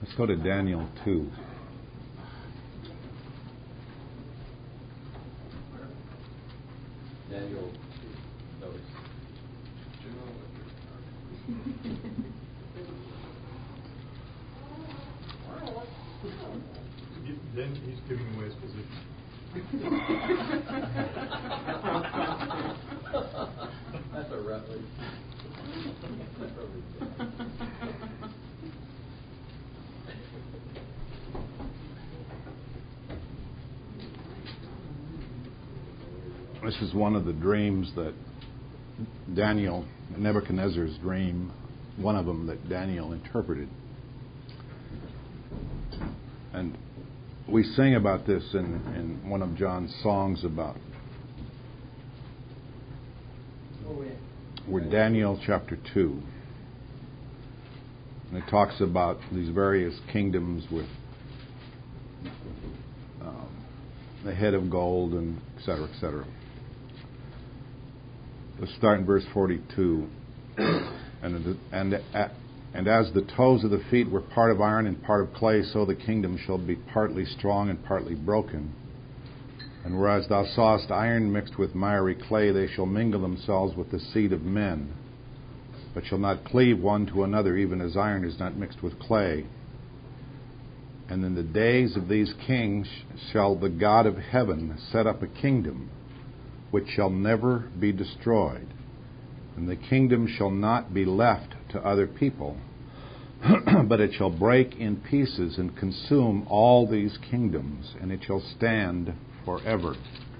Let's go to Daniel 2. Daniel, notice. Then he's giving away his position. That's a rough one. This is one of the dreams that Nebuchadnezzar's dream, one of them that Daniel interpreted. And we sing about this in one of John's songs about with Daniel chapter 2. And it talks about these various kingdoms with the head of gold and et cetera, et cetera. Let's start in verse 42. And as the toes of the feet were part of iron and part of clay, so the kingdom shall be partly strong and partly broken. And whereas thou sawest iron mixed with miry clay, they shall mingle themselves with the seed of men, but shall not cleave one to another, even as iron is not mixed with clay. And in the days of these kings shall the God of heaven set up a kingdom which shall never be destroyed. And the kingdom shall not be left to other people, but it shall break in pieces and consume all these kingdoms, and it shall stand forever.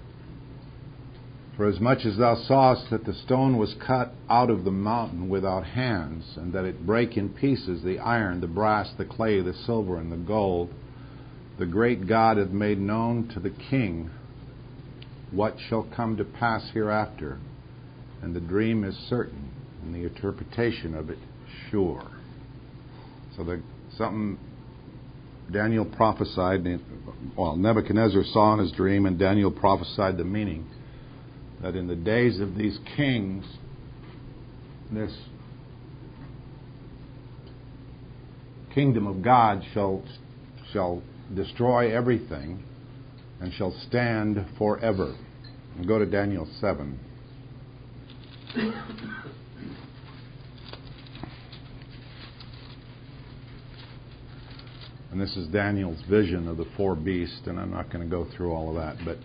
For as much as thou sawest that the stone was cut out of the mountain without hands, and that it brake in pieces the iron, the brass, the clay, the silver, and the gold, the great God hath made known to the king what shall come to pass hereafter, and the dream is certain, and the interpretation of it sure. So something Daniel prophesied, Nebuchadnezzar saw in his dream, and Daniel prophesied the meaning, that in the days of these kings, this kingdom of God shall destroy everything and shall stand forever. And go to Daniel 7. And this is Daniel's vision of the four beasts, and I'm not going to go through all of that, but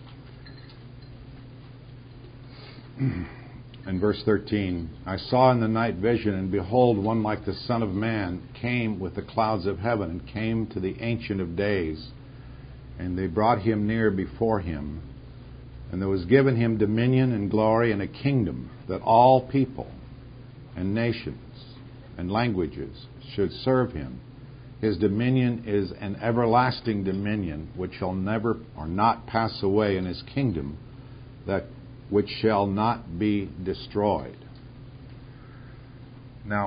in verse 13, I saw in the night vision, and behold, one like the Son of Man came with the clouds of heaven, and came to the Ancient of Days, and they brought him near before him. And there was given him dominion and glory and a kingdom, that all people and nations and languages should serve him. His dominion is an everlasting dominion, which shall never or not pass away, in his kingdom that which shall not be destroyed. Now,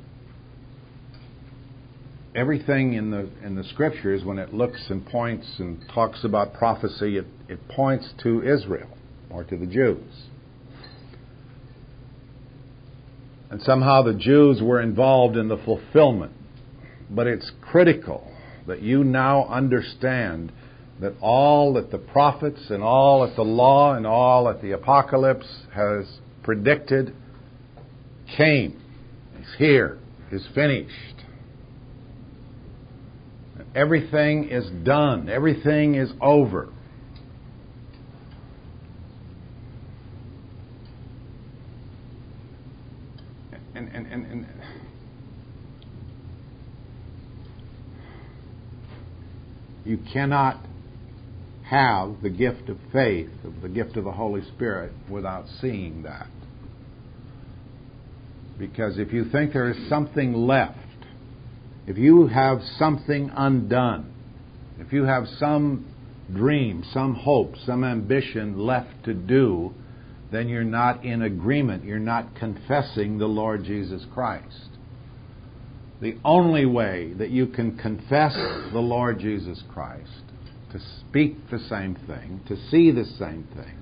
everything in the Scriptures, when it looks and points and talks about prophecy, it points to Israel or to the Jews. And somehow the Jews were involved in the fulfillment. But it's critical that you now understand that all that the prophets and all that the law and all that the apocalypse has predicted came, is here, is finished. Everything is done. Everything is over. And you cannot have the gift of faith, the gift of the Holy Spirit, without seeing that. Because if you think there is something left, if you have something undone, if you have some dream, some hope, some ambition left to do, then you're not in agreement. You're not confessing the Lord Jesus Christ. The only way that you can confess the Lord Jesus Christ, to speak the same thing, to see the same thing,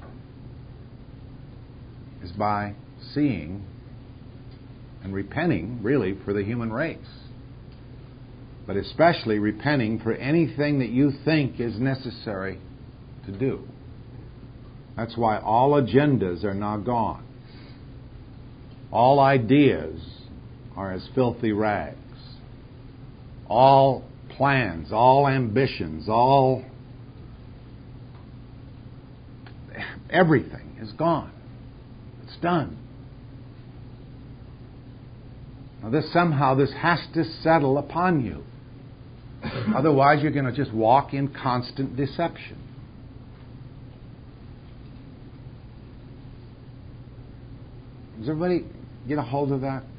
is by seeing and repenting, really, for the human race. but especially repenting for anything that you think is necessary to do. That's why all agendas are now gone. All ideas are as filthy rags. All plans, all ambitions, everything is gone. It's done. Now this has to settle upon you. Otherwise you're going to just walk in constant deception. Does everybody get a hold of that?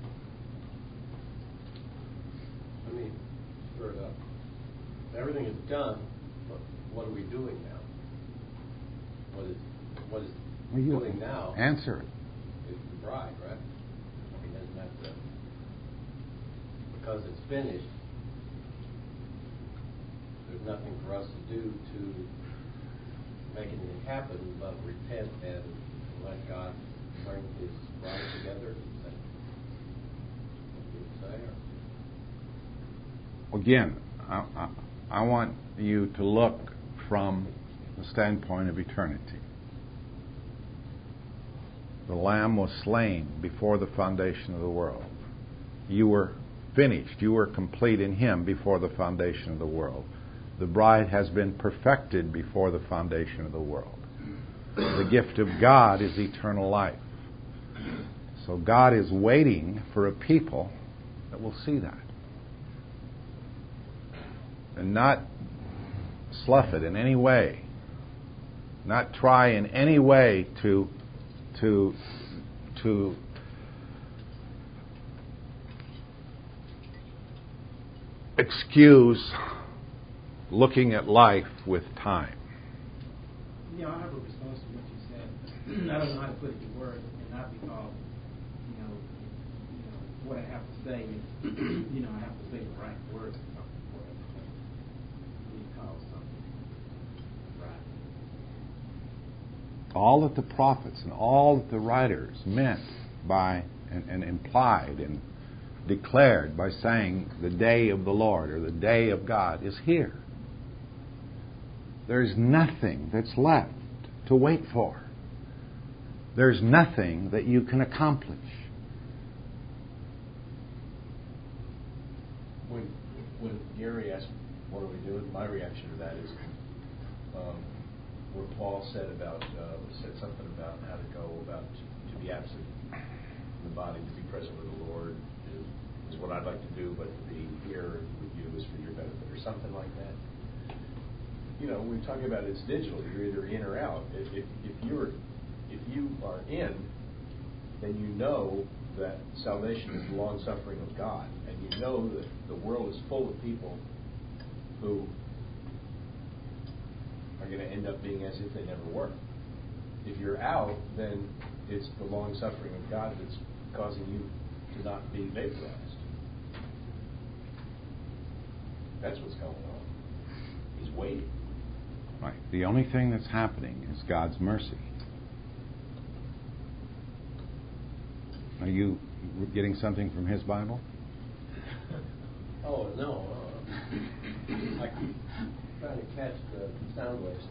I mean, stir it up. Everything is done, but what are we doing now? What is Well, you doing now? Answer it. Is the bride, right? I mean, isn't that because it's finished? There's nothing for us to do to make anything happen but repent and let God bring His bride together. Is that what you would say? Again, I want you to look from the standpoint of eternity. The Lamb was slain before the foundation of the world. You were finished. You were complete in Him before the foundation of the world. The bride has been perfected before the foundation of the world. The gift of God is eternal life. So God is waiting for a people that will see that. And not slough it in any way. Not try in any way to excuse looking at life with time. Yeah, I have a response to what you said. I don't know how to put it in words, and not because, what I have to say is, I have to say the right words before we call something right. All that the prophets and all that the writers meant by and implied and declared by saying the day of the Lord or the day of God is here. There's nothing that's left to wait for. There's nothing that you can accomplish. When Gary asked, what are we doing? My reaction to that is where Paul said something about how to go about to be absent in the body, to be present with the Lord is what I'd like to do, but to be here with you is for your benefit, or something like that. We're talking about it's digital. You're either in or out. If you are in, then you know that salvation is the long suffering of God, and you know that the world is full of people who are going to end up being as if they never were. If you're out, then it's the long suffering of God that's causing you to not be vaporized. That's what's going on. He's waiting. Right. The only thing that's happening is God's mercy. Are you getting something from his Bible? Oh, no. I'm trying to catch the sound waves.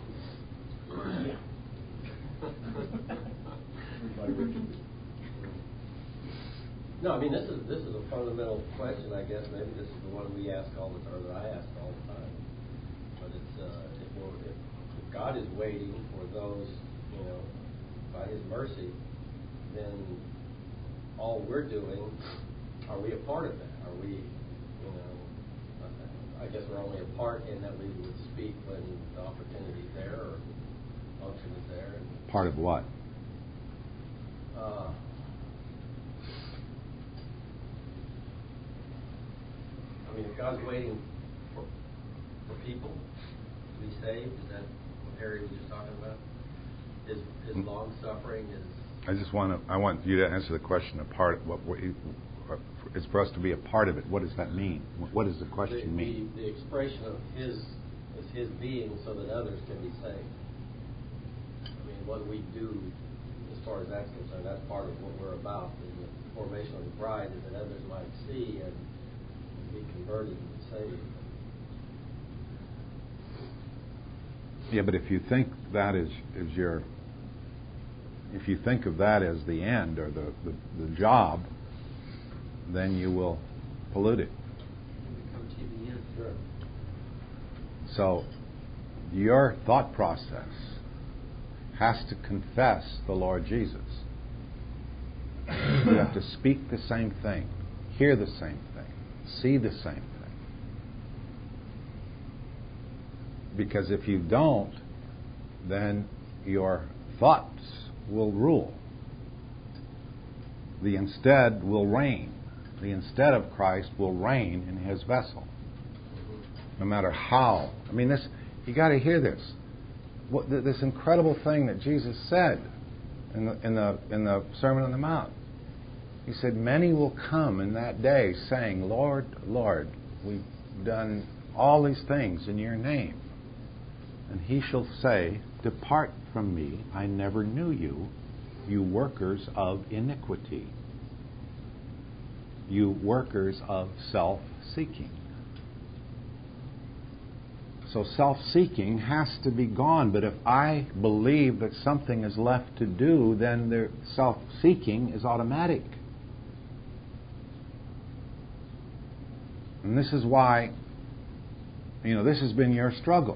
No, I mean, this is a fundamental question, I guess. Maybe this is the one we ask all the time, or that I ask all the time. But it's if God is waiting for those, by His mercy, then all we're doing, are we a part of that? Are we, I guess we're only a part in that we would speak when the opportunity is there or function is there. Part of what? I mean, if God's waiting for people to be saved, is that what Harry was just talking about? His long suffering is. I want you to answer the question of part. What is for us to be a part of it? What does that mean? What does the question mean? The expression of His being, so that others can be saved. I mean, what we do, as far as that's concerned, that's part of what we're about. And the formation of the bride is that others might see and be converted and saved. Yeah, but if you think that is your, if you think of that as the end or the job, then you will pollute it. Come to the end. Sure. So your thought process has to confess the Lord Jesus. You have to speak the same thing, hear the same thing, see the same thing. Because if you don't, then your thoughts will rule. The instead will reign. The instead of Christ will reign in His vessel. No matter how. I mean, this, you got to hear this. This incredible thing that Jesus said in the Sermon on the Mount. He said, "Many will come in that day saying, 'Lord, Lord, we've done all these things in your name.' And He shall say, 'Depart from me, I never knew you, you workers of iniquity.'" You workers of self-seeking. So self-seeking has to be gone. But if I believe that something is left to do, then the self-seeking is automatic. And this is why, this has been your struggle.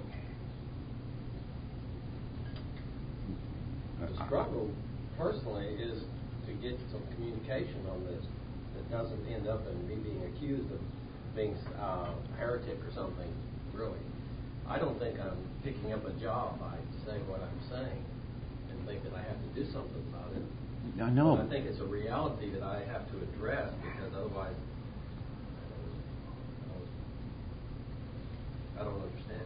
The struggle, personally, is to get some communication on this that doesn't end up in me being accused of being a heretic or something, really. I don't think I'm picking up a job. I say what I'm saying and think that I have to do something about it. I know. But I think it's a reality that I have to address, because otherwise I don't understand.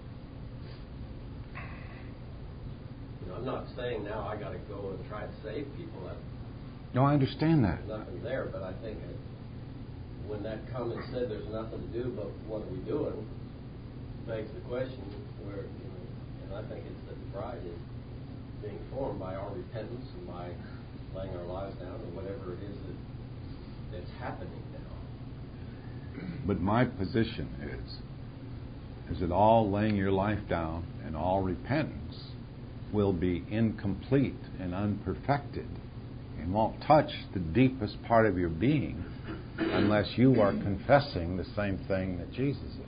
I'm not saying now I got to go and try to save people. No, I understand that. There's nothing there, but I think when that comment said there's nothing to do, but what are we doing, begs the question where, and I think it's that the bride is being formed by our repentance and by laying our lives down, or whatever it is that's happening now. But my position is that all laying your life down and all repentance will be incomplete and unperfected and won't touch the deepest part of your being unless you are confessing the same thing that Jesus is.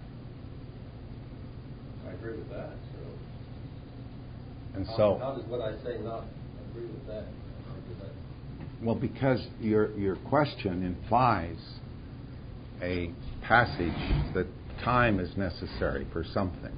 I agree with that. And how does what I say not agree with that? Well, because your question implies a passage that time is necessary for something.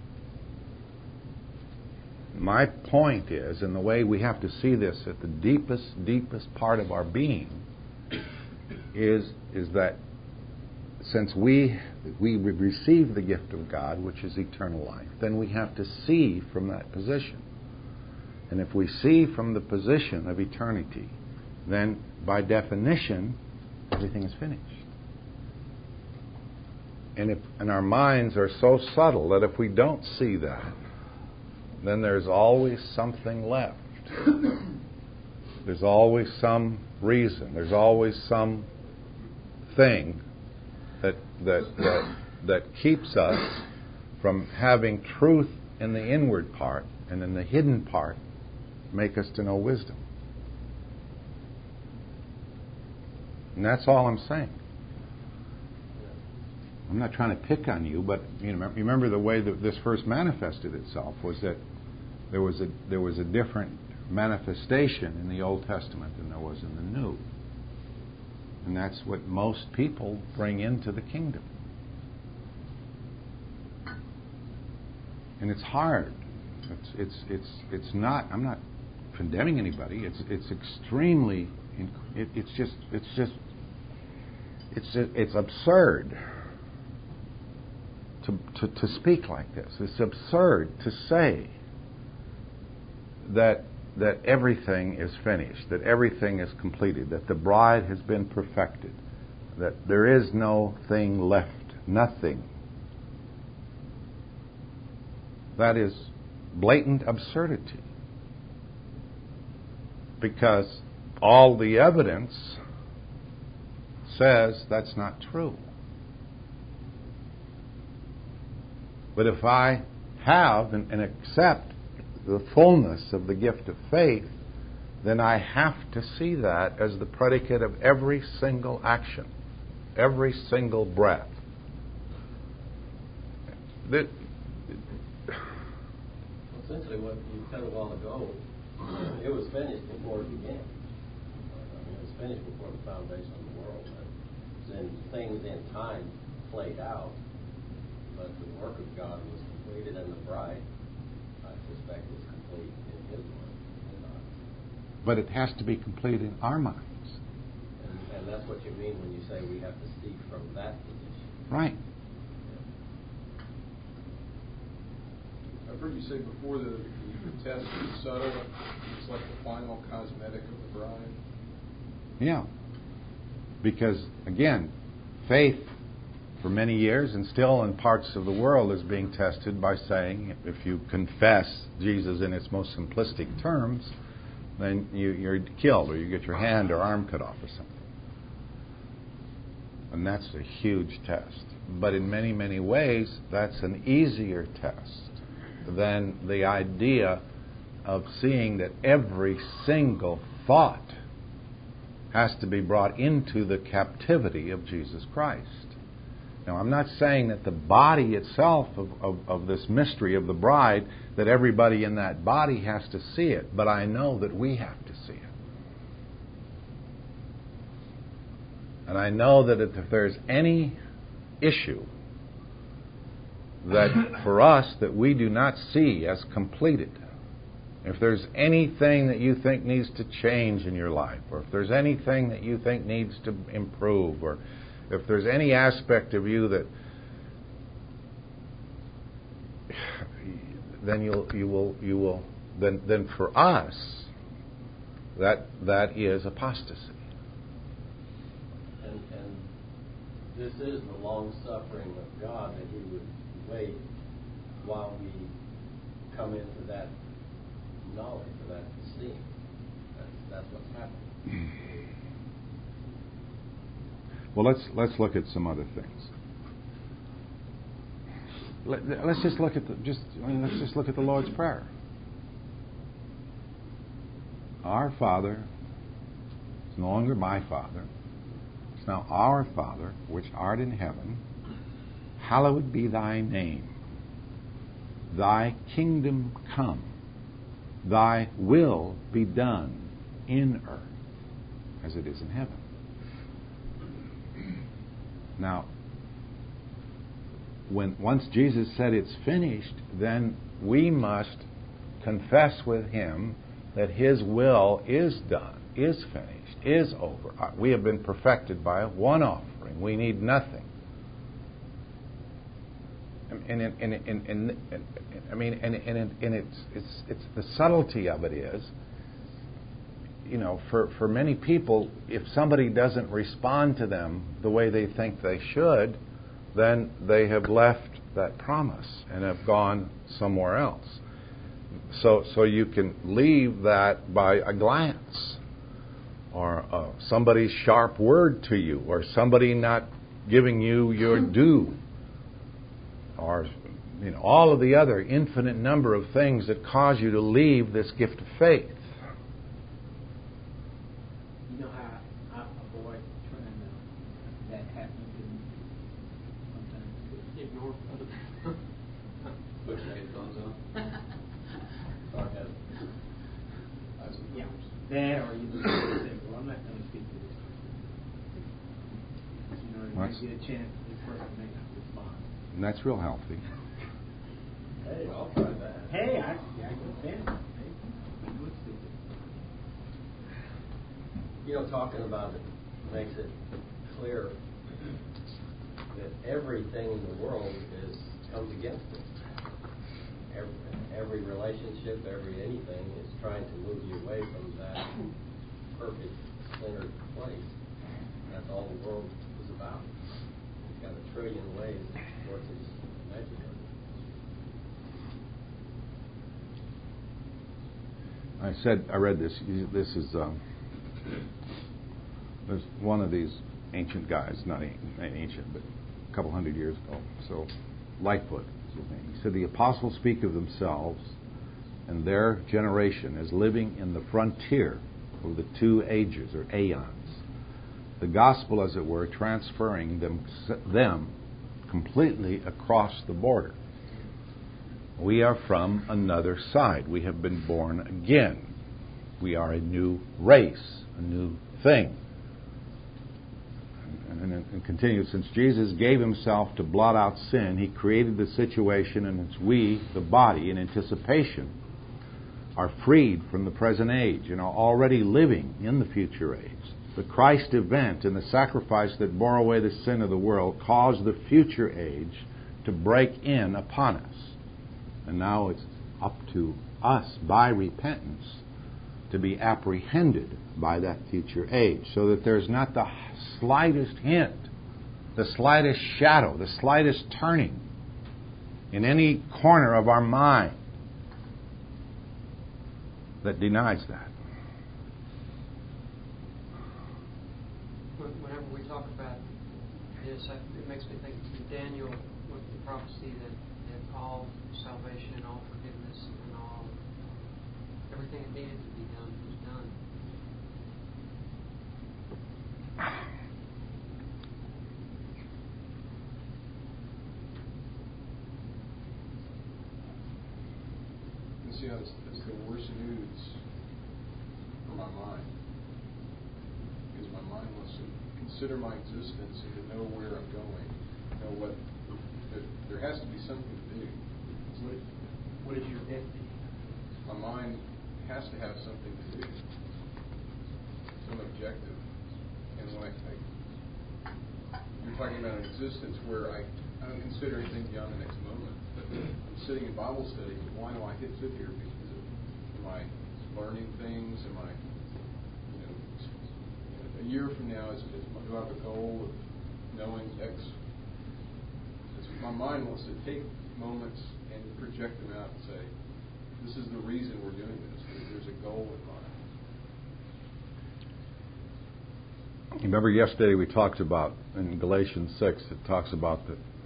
My point is, and the way we have to see this at the deepest part of our being, is that since we receive the gift of God, which is eternal life, then we have to see from that position. And if we see from the position of eternity, then by definition, everything is finished. And our minds are so subtle that if we don't see that, then there's always something left. There's always some reason. There's always some thing that keeps us from having truth in the inward part, and in the hidden part make us to know wisdom. And that's all I'm saying. I'm not trying to pick on you, but remember the way that this first manifested itself was that there was a different manifestation in the Old Testament than there was in the New. And that's what most people bring into the kingdom. And it's hard. It's not. I'm not condemning anybody. It's extremely. It's absurd to speak like this. It's absurd to say that everything is finished, that everything is completed, that the bride has been perfected, that there is no thing left, nothing. That is blatant absurdity. Because all the evidence says that's not true. But if I have and accept the fullness of the gift of faith, then I have to see that as the predicate of every single action, every single breath. Essentially, what you said a while ago, it was finished before it began. It was finished before the foundation of the world. Then things in time played out, but the work of God was completed, and the bride, I suspect, is complete in His mind, His eyes. But it has to be complete in our minds. And that's what you mean when you say we have to see from that position. Right. I've heard you say before the test is subtle. It's like the final cosmetic of the bride. Yeah. Because, again, faith for many years and still in parts of the world is being tested by saying, if you confess Jesus in its most simplistic terms, then you're killed or you get your hand or arm cut off or something. And that's a huge test. But in many, many ways, that's an easier test than the idea of seeing that every single thought has to be brought into the captivity of Jesus Christ. Now, I'm not saying that the body itself of this mystery of the bride, that everybody in that body has to see it, but I know that we have to see it. And I know that if there's any issue that for us that we do not see as completed, if there's anything that you think needs to change in your life, or if there's anything that you think needs to improve, or if there's any aspect of you that then for us that is apostasy. And this is the long suffering of God, that He would wait while we come into that knowledge, or that seeing. That's what's happening. Well, let's look at some other things. Let's just look at the Lord's Prayer. Our Father is no longer my Father. It's now our Father, which art in heaven. Hallowed be thy name. Thy kingdom come. Thy will be done in earth as it is in heaven. Now, once Jesus said it's finished, then we must confess with Him that His will is done, is finished, is over. We have been perfected by one offering. We need nothing. It's the subtlety of it is, for many people, if somebody doesn't respond to them the way they think they should, then they have left that promise and have gone somewhere else. So you can leave that by a glance, or somebody's sharp word to you, or somebody not giving you your due, or all of the other infinite number of things that cause you to leave this gift of faith. You know how I avoid trying that happens to me sometimes. Ignore other people. Put your headphones on. Sarcasm. Yeah, that or you just say, well, I'm not going to speak to this person. You might get a chance, this person may not respond. And that's real healthy. Hey, I'll try that. Hey, I can stand it. Talking about it makes it clear that everything in the world comes against it. Every relationship, every anything is trying to move you away from that perfect centered place. That's all the world is about. It's got a trillion ways towards its imaginary. I read this. This is there's one of these ancient guys, not ancient, but a couple hundred years ago. So Lightfoot is with me. He said the apostles speak of themselves and their generation as living in the frontier of the two ages, or aeons. The gospel, as it were, transferring them completely across the border. We are from another side. We have been born again. We are a new race, a new thing. And continues, since Jesus gave himself to blot out sin, he created the situation in which we, the body, in anticipation, are freed from the present age and are already living in the future age. The Christ event and the sacrifice that bore away the sin of the world caused the future age to break in upon us. And now it's up to us, by repentance, to be apprehended by that future age, so that there's not the slightest hint, the slightest shadow, the slightest turning in any corner of our mind that denies that. Whenever we talk about this, it makes me think of Daniel with the prophecy that all salvation and all forgiveness and all everything that needed to be done was done. You see how it's the worst news for my mind. Because my mind wants to consider my existence and to know where I'm going. Know what there has to be something to do. What is your destiny? My mind has to have something to do. Some objective. And when you're talking about an existence where I don't consider anything beyond the next moment. But I'm sitting in Bible study. Why do I sit here? Because am I learning things? Am I, a year from now, do I have a goal of knowing X? My mind wants to take moments and project them out and say, this is the reason we're doing this. There's a goal in mind. Remember yesterday we talked about, in Galatians 6, it talks about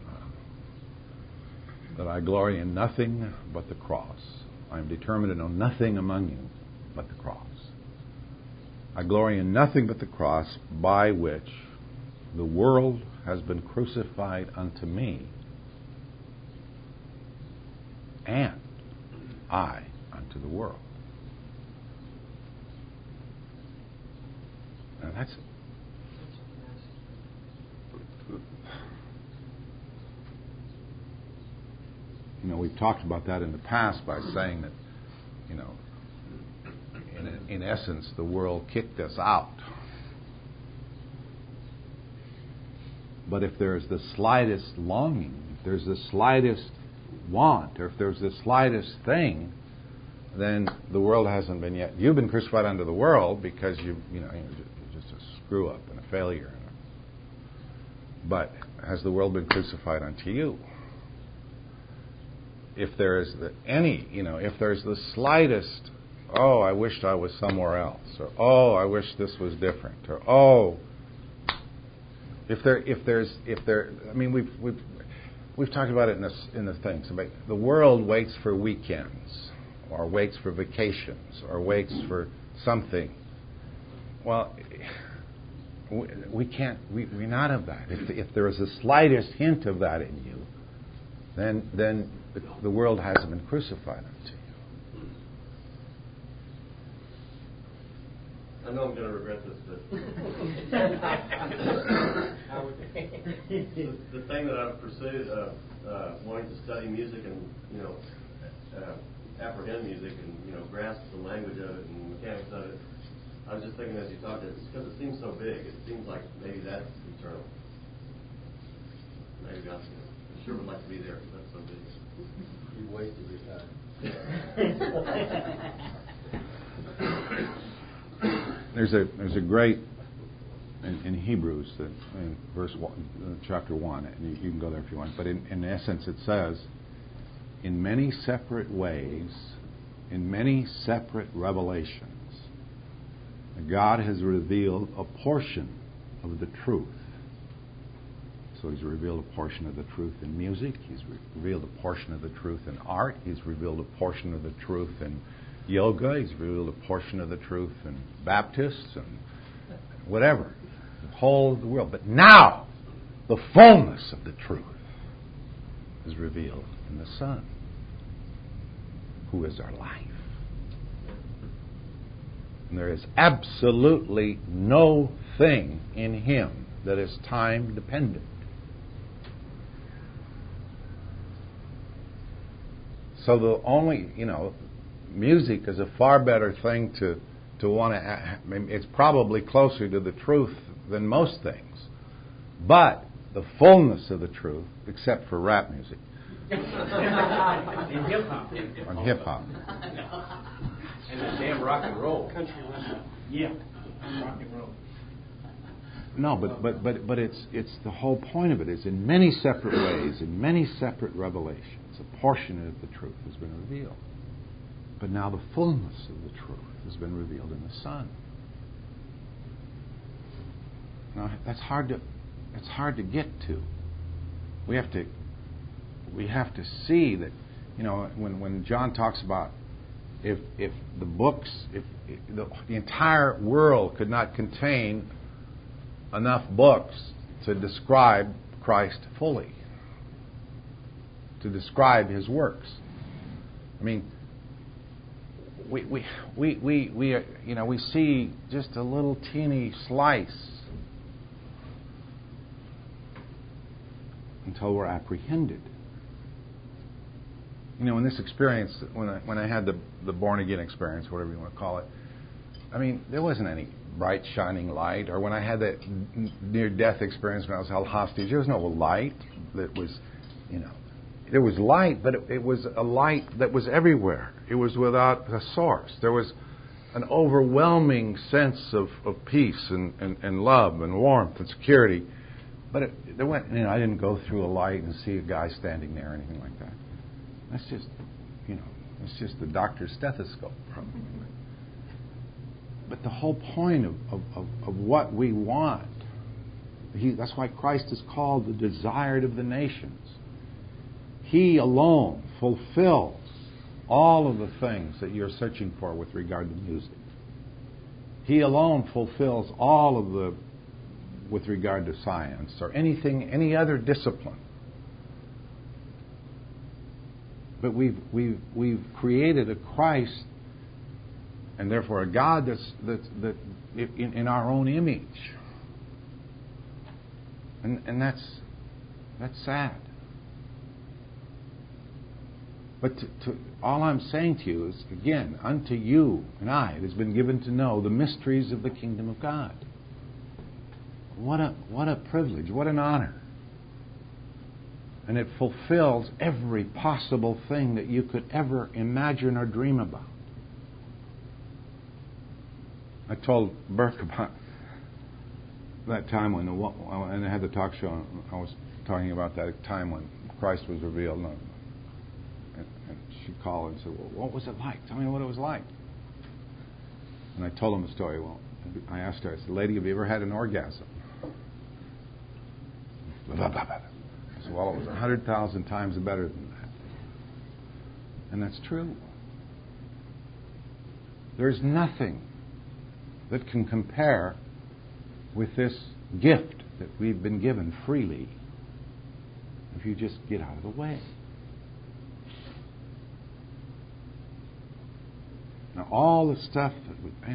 that I glory in nothing but the cross. I am determined to know nothing among you but the cross. I glory in nothing but the cross, by which the world has been crucified unto me, and I unto the world. Now that's we've talked about that in the past by saying that, in essence, the world kicked us out. But if there's the slightest longing, if there's the slightest want, or if there's the slightest thing, then the world hasn't been yet. You've been crucified unto the world because you're just a screw up and a failure. But has the world been crucified unto you? If there is if there's the slightest, oh, I wished I was somewhere else, or oh, I wish this was different, or oh, we've talked about it in the things. The world waits for weekends, or waits for vacations, or waits for something. Well, we can't. We're not of that. If there is the slightest hint of that in you, then the world hasn't been crucified unto you. I know I'm going to regret this, but the thing that I've pursued of wanting to study music and apprehend music and grasp the language of it and the mechanics of it, I was just thinking as you talked, it's because it seems so big. It seems like maybe that's eternal. Maybe God, I sure would like to be there because that's so big. You wasted your time. There's a great in Hebrews that in verse 1, chapter 1, and you can go there if you want. But in essence, it says, in many separate ways, in many separate revelations, God has revealed a portion of the truth. So He's revealed a portion of the truth in music. He's revealed a portion of the truth in art. He's revealed a portion of the truth in yoga. He's revealed a portion of the truth in Baptists and whatever. The whole of the world. But now, the fullness of the truth is revealed in the Son, who is our life. And there is absolutely no thing in Him that is time dependent. So the only, music is a far better thing to want to. It's probably closer to the truth than most things. But the fullness of the truth, except for rap music. And hip-hop. On hip-hop. And the damn rock and roll. Country western. Yeah. Rock and roll. No, but it's the whole point of it is in many separate ways, in many separate revelations, a portion of the truth has been revealed. But now the fullness of the truth has been revealed in the Son. Now that's hard to get to. We have to see that, when John talks about if the books, if the entire world could not contain enough books to describe Christ fully, to describe His works. I mean, we see just a little teeny slice until we're apprehended. In this experience, when I had the born again experience, whatever you want to call it, I mean, there wasn't any bright shining light. Or when I had that near death experience when I was held hostage, there was no light that was, there was light, but it was a light that was everywhere. It was without a source. There was an overwhelming sense of peace and love and warmth and security. But I didn't go through a light and see a guy standing there or anything like that. That's just, it's just the doctor's stethoscope, probably. But the whole point of what we want, that's why Christ is called the desired of the nations. He alone fulfills all of the things that you're searching for with regard to music. He alone fulfills all of the with regard to science or any other discipline. But we've created a Christ and therefore a God that's in our own image, and that's sad. But all I'm saying to you is, again, unto you and I it has been given to know the mysteries of the kingdom of God. What a privilege, what an honor. And it fulfills every possible thing that you could ever imagine or dream about. I told Burke about that time when I had the talk show. I was talking about that time when Christ was revealed. And she called and said, "Well, what was it like? Tell me what it was like." And I told him the story. Well, I asked her, I said, "Lady, have you ever had an orgasm?" I said, "Well, it was 100,000 times better than that." And that's true. There's nothing that can compare with this gift that we've been given freely if you just get out of the way. Now, all the stuff that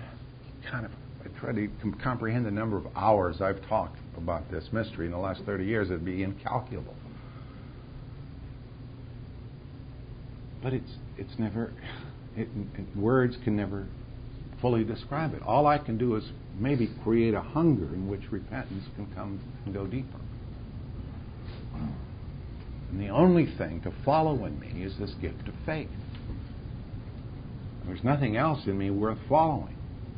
I try to comprehend the number of hours I've talked about this mystery in the last 30 years. It'd be incalculable. But it's never. Words can never fully describe it. All I can do is maybe create a hunger in which repentance can come and go deeper. And the only thing to follow in me is this gift of faith. There's nothing else in me worth following.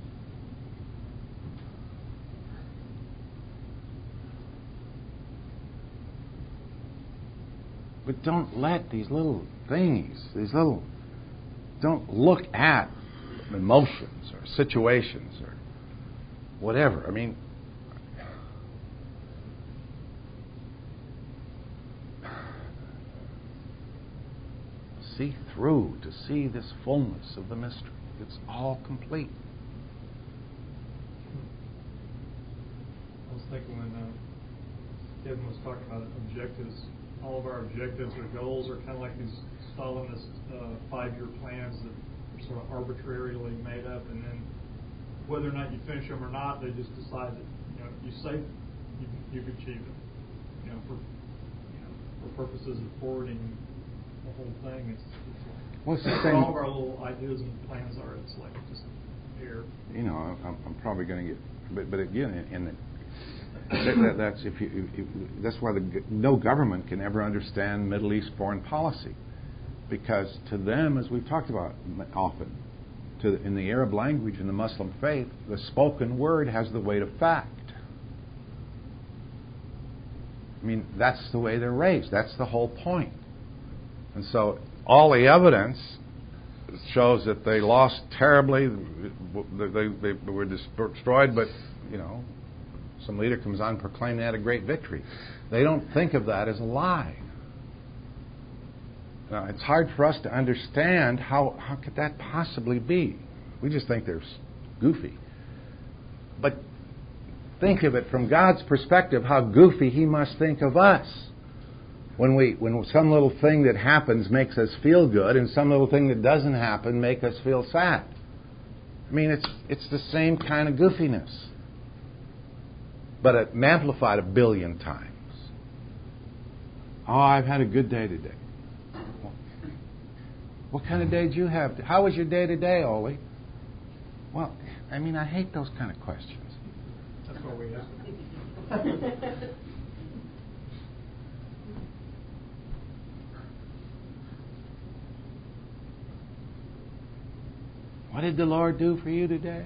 But don't let these little things, don't look at emotions or situations or whatever. I mean, see through, to see this fullness of the mystery. It's all complete. I was thinking when Kevin was talking about objectives, all of our objectives or goals are kind of like these Stalinist 5-year plans that are sort of arbitrarily made up, and then whether or not you finish them or not, they just decide that you say you've achieved it. For purposes of forwarding the whole thing, it's like Well, it's the same. all of our little ideas and plans are. It's like just air. I'm probably going to get, but again, that's why no government can ever understand Middle East foreign policy, because to them, as we've talked about often, in the Arab language and the Muslim faith, the spoken word has the weight of fact. I mean, that's the way they're raised. That's the whole point. And so all the evidence shows that they lost terribly. They were destroyed, but, some leader comes on and proclaims they had a great victory. They don't think of that as a lie. Now, it's hard for us to understand how could that possibly be. We just think they're goofy. But think of it from God's perspective, how goofy He must think of us. When some little thing that happens makes us feel good, and some little thing that doesn't happen make us feel sad. I mean, it's the same kind of goofiness, but it amplified 1 billion times. Oh, I've had a good day today. What kind of day did you have? How was your day today, Ole? Well, I mean, I hate those kind of questions. That's what we ask. What did the Lord do for you today?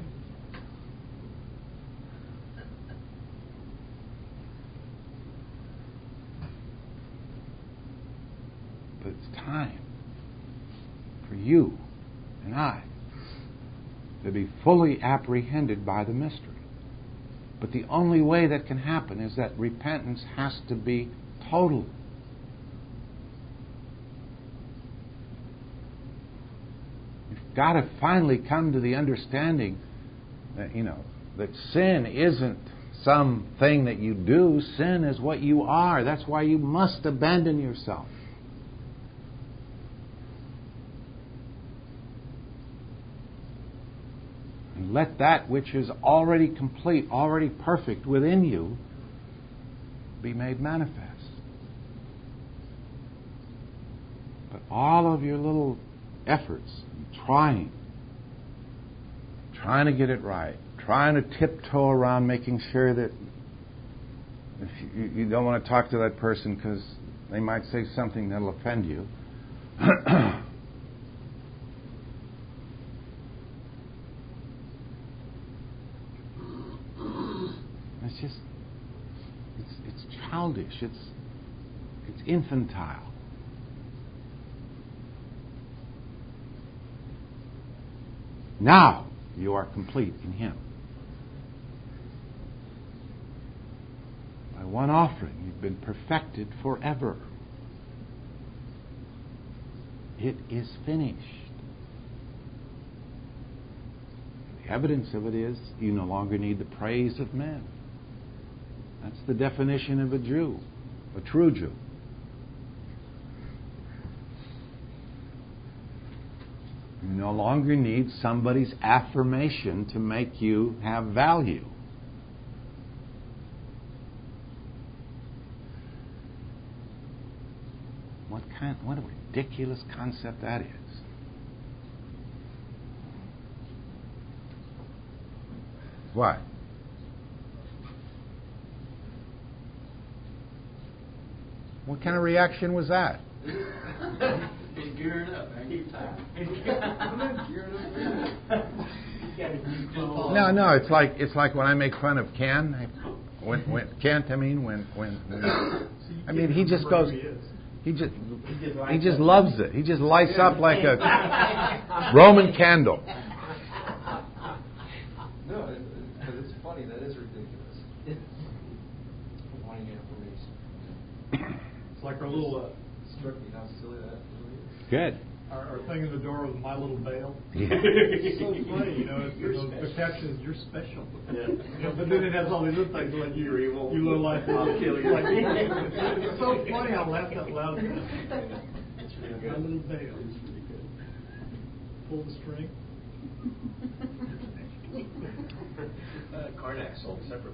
But it's time for you and I to be fully apprehended by the mystery. But the only way that can happen is that repentance has to be total. You've got to finally come to the understanding that, that sin isn't something that you do. Sin is what you are. That's why you must abandon yourself. And let that which is already complete, already perfect within you be made manifest. But all of your little efforts, trying to get it right, trying to tiptoe around making sure that if you don't want to talk to that person because they might say something that'll offend you. It's childish. It's infantile. Now you are complete in Him. By one offering, you've been perfected forever. It is finished. The evidence of it is you no longer need the praise of men. That's the definition of a Jew, a true Jew. You no longer need somebody's affirmation to make you have value. What a ridiculous concept that is. What? What kind of reaction was that? He's gearing up. I'm not gearing up. No. It's like when I make fun of Ken. He just goes. He just loves it. He just lights up like a Roman candle. No, because it's funny. That is ridiculous. Wanting affirmation. It's like our little. Struck me how silly that really is. Good. our thing in the door with my little bale. Yeah. It's so funny, the caption is "You're special." Yeah. But then it has all these other things like You're evil. You look like I'll kill you. Like, it's so funny. I laughed out loud. It's really good. My little bale. It's really good. Pull the string. Karnak sold separately.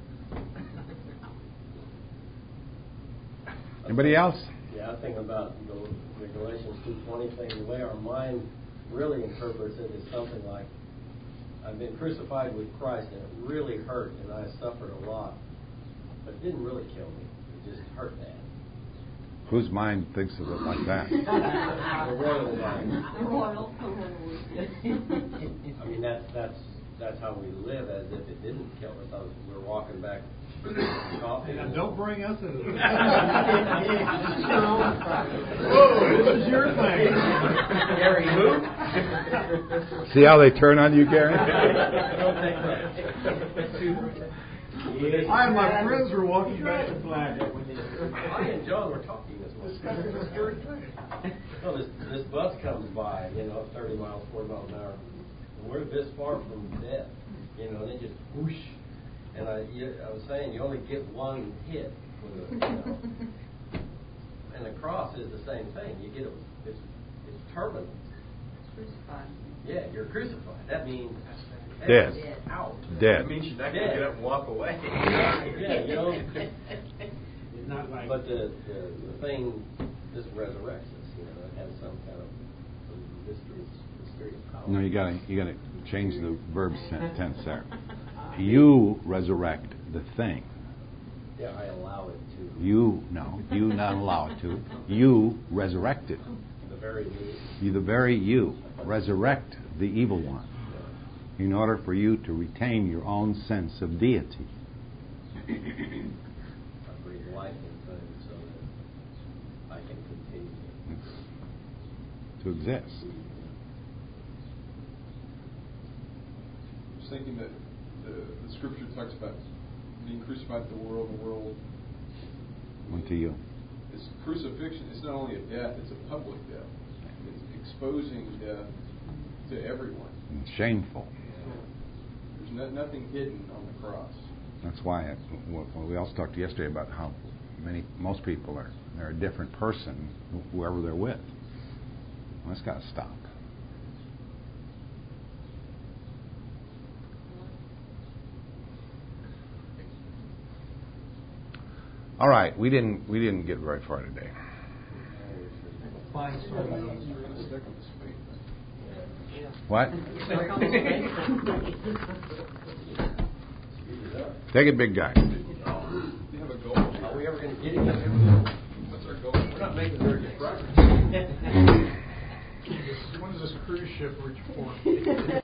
Anybody else? Yeah, I think about the Galatians 2:20 thing. The way our mind really interprets it is something like, "I've been crucified with Christ, and it really hurt, and I suffered a lot, but it didn't really kill me. It just hurt bad." Whose mind thinks of it like that? The royal mind. Royal. I mean, that's how we live, as if it didn't kill us. We're walking back coffee. Now, don't bring us into this. Whoa, this is your thing. Gary, who? See how they turn on you, Gary? I and my friends were walking back to flag. I and John were talking this morning. No, this bus comes by, 30 miles, 40 miles an hour. And we're this far from death, and they just whoosh. And I was saying, you only get one hit with and the cross is the same thing. You get it's terminal. Crucified. Yeah, you're crucified. That means Dead. out. Dead. It means you're not going to get up and walk away. Yeah, It's not like. But the thing, this resurrects us. It has some kind of mysterious power. No, you gotta change the verb tense there. You resurrect the thing. Yeah, I allow it to. You not allow it to. You resurrect it. The very me. The very you resurrect the evil one in order for you to retain your own sense of deity. I breathe life into it so that I can continue To exist. I was thinking that the scripture talks about being crucified to the world Unto you. It's crucifixion. It's not only a death; it's a public death. It's exposing death to everyone. And shameful. There's nothing hidden on the cross. That's why we also talked yesterday about how most people they're a different person, whoever they're with. Well, that's got to stop. All right, we didn't get very far today. What? Take it, big guy. Do you have a goal? Are we ever going to get it? What's our goal? We're not making very good progress. When does this cruise ship reach port?